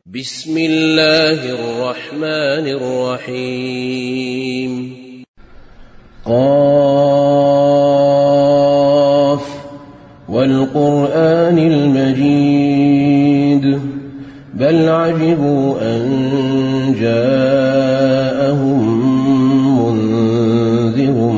بسم الله الرحمن الرحيم قاف والقرآن المجيد بل عجبوا أن جاءهم منذر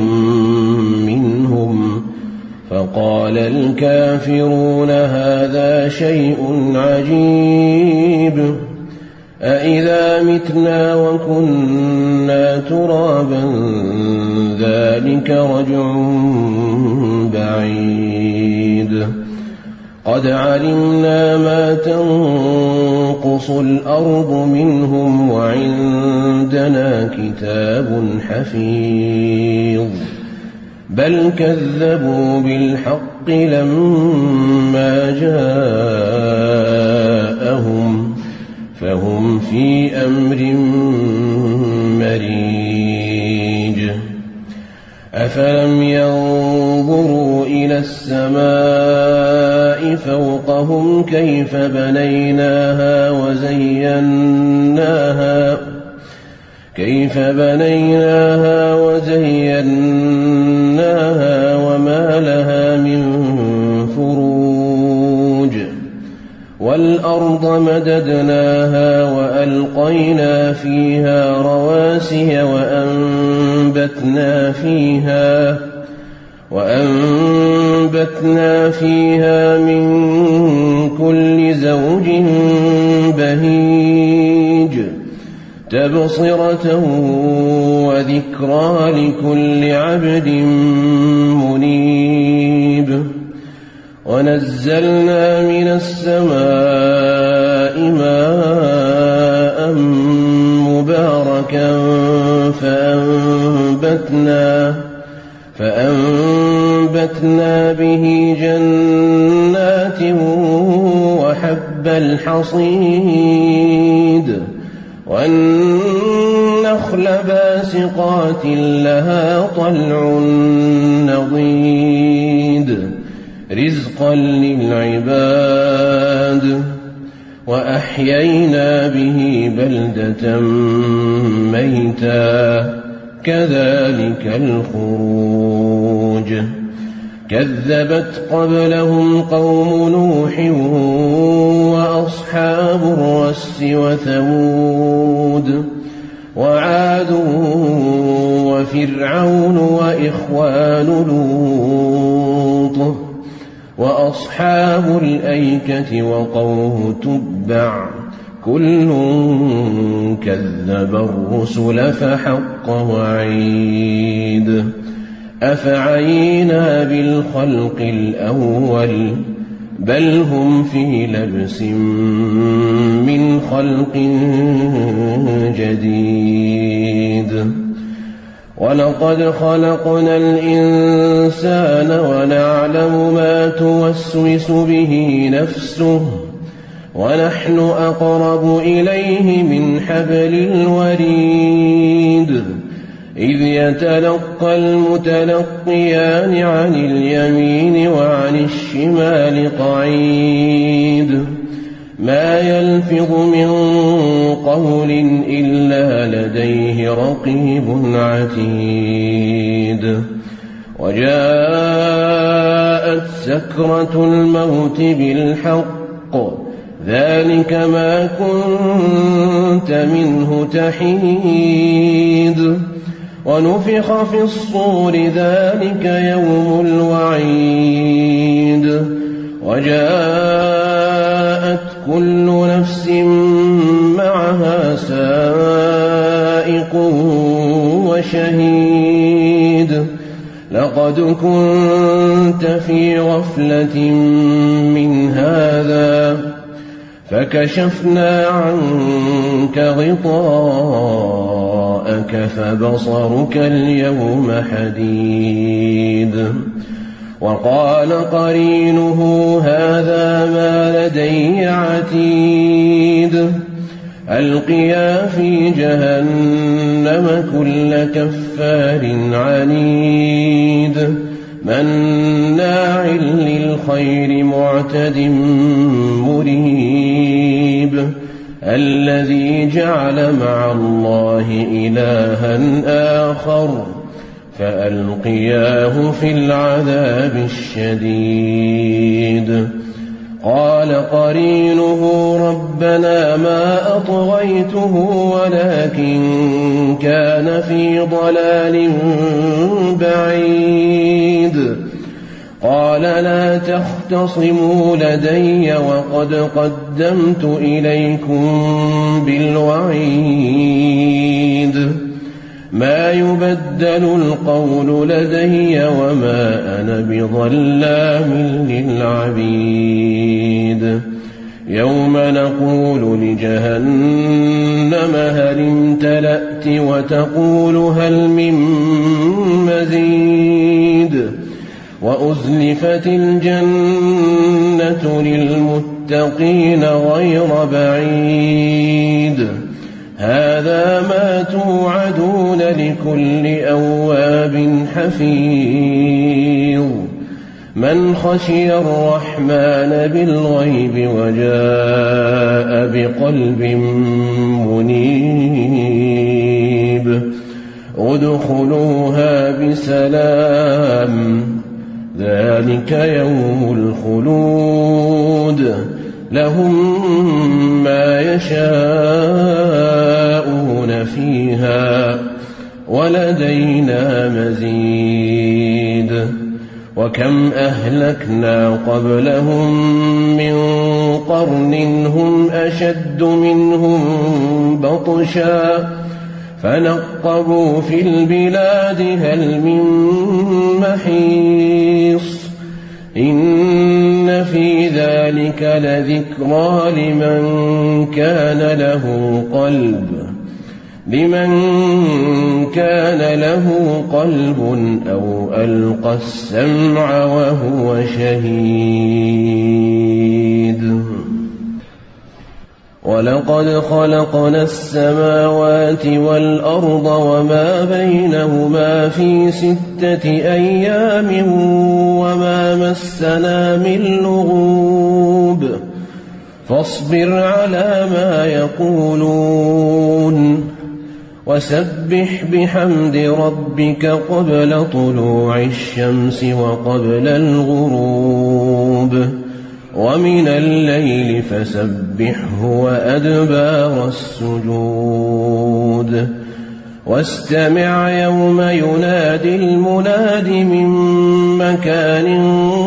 منهم فقال الكافرون هذا شيء عجيب أإذا متنا وكنا ترابا ذلك رجع بعيد قد علمنا ما تنقص الأرض منهم وعندنا كتاب حفيظ بل كذبوا بالحق لما جاءهم فهم في أمر مريج أفلم ينظروا إلى السماء فوقهم كيف بنيناها وزيناها وما لها من فروج والأرض مددناها وألقينا فيها رواسي وأنبتنا فيها من كل زوج بهيج تبصرة وذكرى لكل عبد منيب ونزلنا من السماء ماء مباركا فأنبتنا به جنات وحب الحصيد والنخل باسقات لها طلع نضيد رزقا للعباد وأحيينا به بلدة ميتا كذلك الخروج كذبت قبلهم قوم نوح وأصحاب الرس وثمود وعاد وفرعون وإخوان لوط وأصحاب الأيكة وقوم تبع كل كذب الرسل فحق وعيد أفعينا بالخلق الأول بل هم في لبس من خلق جديد ولقد خلقنا الإنسان ونعلم ما توسوس به نفسه ونحن أقرب إليه من حبل الوريد إذ يتلقى المتلقيان عن اليمين وعن الشمال قعيد ما يلفظ من قول إلا لديه رقيب عتيد وجاءت سكرة الموت بالحق ذلك ما كنت منه تحيد ونفخ في الصور ذلك يوم الوعيد وجاءت كل نفس معها سائق وشهيد لقد كنت في غفلة من هذا فكشفنا عنك غطاءك فبصرك اليوم حديد وقال قرينه هذا ما لدي عتيد ألقيا في جهنم كل كفار عنيد مناع للخير معتد مريب الذي جعل مع الله إلها آخر فألقياه في العذاب الشديد. قال قرينه ربنا ما أطغيته ولكن كان في ضلال بعيد. قال لا تختصموا لدي وقد قدمت إليكم بالوعيد. ما يبدل القول لدي وما أنا بظلام للعبيد. يوم نقول لجهنم هل امتلأت وتقول هل من مزيد. وأزلفت الجنة للمتقين غير بعيد. هذا ما توعدون لكل أواب حفيظ. من خشي الرحمن بالغيب وجاء بقلب منيب. ادخلوها بسلام ذلك يوم الخلود. لهم ما يشاءون فيها ولدينا مزيد. وكم أهلكنا قبلهم من قرن هم أشد منهم بطشا فنقبوا في البلاد هل من محيص. إن في ذلك لذكرى لمن كان له قلب أو ألقى السمع وهو شهيد. ولقد خلقنا السماوات والأرض وما بينهما في 6 أيام وما مسنا من لغوب. فاصبر على ما يقولون وسبح بحمد ربك قبل طلوع الشمس وقبل الغروب ومن الليل فسبحه وأدبار السجود. واستمع يوم ينادي المناد من مكان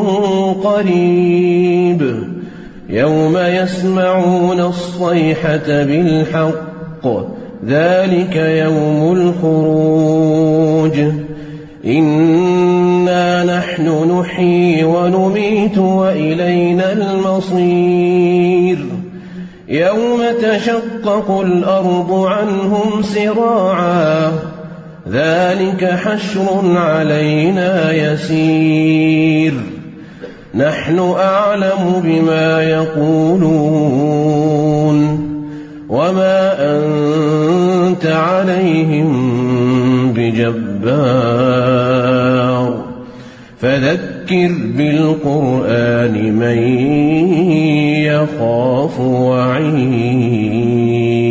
قريب. يوم يسمعون الصيحة بالحق ذلك يوم الخروج. إنا نحن نحيي ونميت وإلينا المصير. يوم تشقق الأرض عنهم سراعا ذلك حشر علينا يسير. نحن أعلم بما يقولون وما أنت عليهم بجبار. فذكر بالقرآن من يخاف وعيد.